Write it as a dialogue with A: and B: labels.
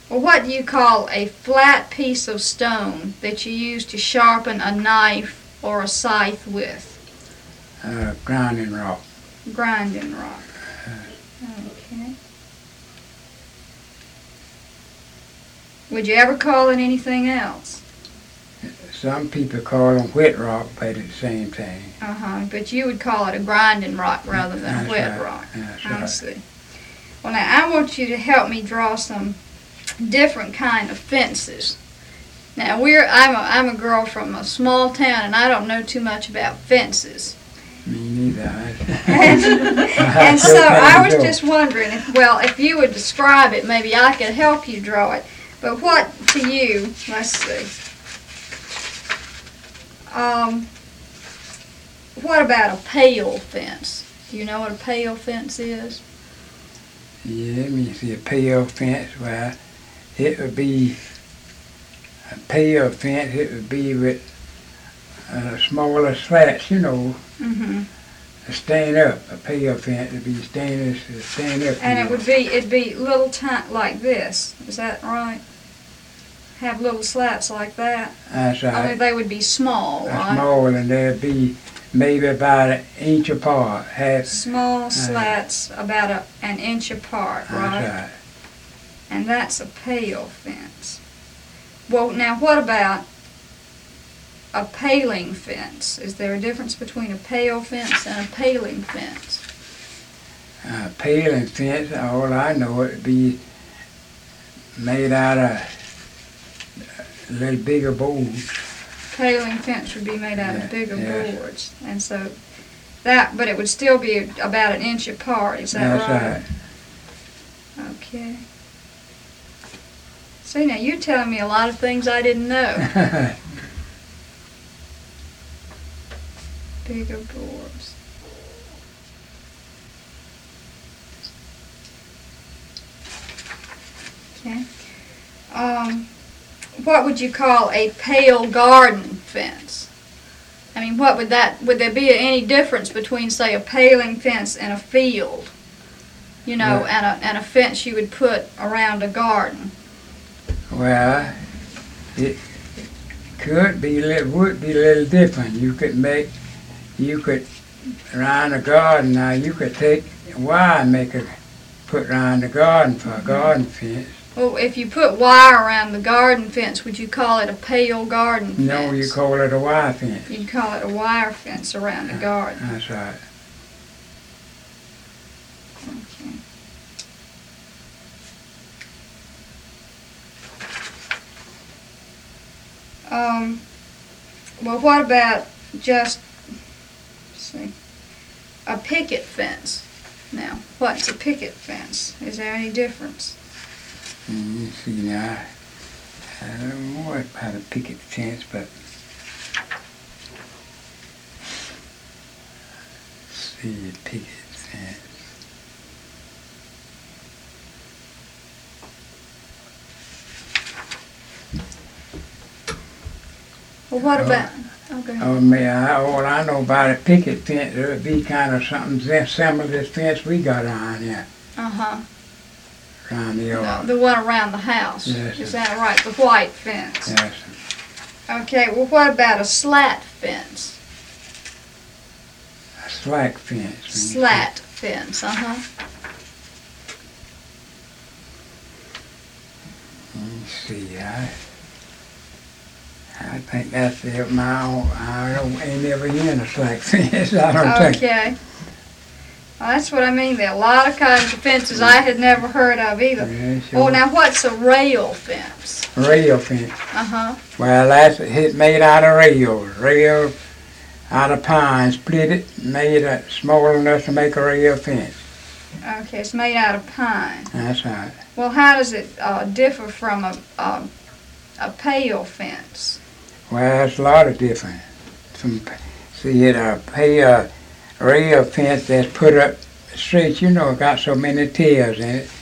A: Well, what do you call a flat piece of stone that you use to sharpen a knife or a scythe with?
B: Grinding rock.
A: Grinding rock. Okay. Would you ever call it anything else?
B: Some people call them wet rock, but it's the same thing.
A: But you would call it a grinding rock rather than a wet rock. I see. Well, now I want you to help me draw some different kind of fences. Now I'm a girl from a small town, and I don't know too much about fences.
B: Me neither.
A: And so I was just wondering if you would describe it, maybe I could help you draw it. But what to you? Let's see. What about a pale fence? Do you know what a pale fence is?
B: Yeah, let me see. A pale fence. Well, it would be a pale fence. It would be with smaller slats, you know. To stand up. A pale fence would be stand up.
A: And it'd be little tiny like this. Is that right? Have little slats like that.
B: That's right.
A: Only they would be small, right?
B: Small, and they'd be maybe about an inch apart.
A: Small slats about an inch apart, right?
B: That's right.
A: And that's a pale fence. Well, now what about a paling fence? Is there a difference between a pale fence and a paling fence?
B: A paling fence, all I know, it would be made out of a little bigger boards.
A: Paling fence would be made out of bigger boards, and so but it would still be about an inch apart. Is that right?
B: That's right.
A: Okay. See, now you're telling me a lot of things I didn't know. Bigger boards. Okay. What would you call a pale garden fence? I mean, would there be any difference between, say, a paling fence and a field? You know, and a fence you would put around a garden?
B: Well, it would be a little different. You could around a garden now, you could take wire and put around the garden for a garden fence.
A: Well, if you put wire around the garden fence, would you call it a pale garden fence?
B: No, you call it a wire fence.
A: You'd call it a wire fence around the garden.
B: That's right.
A: Okay. Well, what about just, a picket fence? Now, what's a picket fence? Is there any difference?
B: You see now, I don't know about a picket fence, but see a picket fence.
A: Well, what about? Okay.
B: All I know about a picket fence, it would be kind of something similar to this fence we got around here. Around the yard.
A: The one around the house.
B: Yes.
A: Is that right? The white fence.
B: Yes.
A: Okay. Well, what about a slat fence?
B: A slack fence.
A: Slat fence.
B: Let's see. I think that's it. I ain't never in a slack fence. I don't think.
A: Okay. Well, that's what I mean. There are a lot of kinds of fences I had never heard of either.
B: Yeah, sure.
A: Oh, now what's a rail fence?
B: Rail fence. Well, that's made out of rails. Rail out of pine, split it, made it small enough to make a rail fence.
A: Okay, it's made out of pine.
B: That's right.
A: Well, how does it differ from a pale fence?
B: Well, it's a lot of different. A rail fence that's put up straight, got so many tails in it.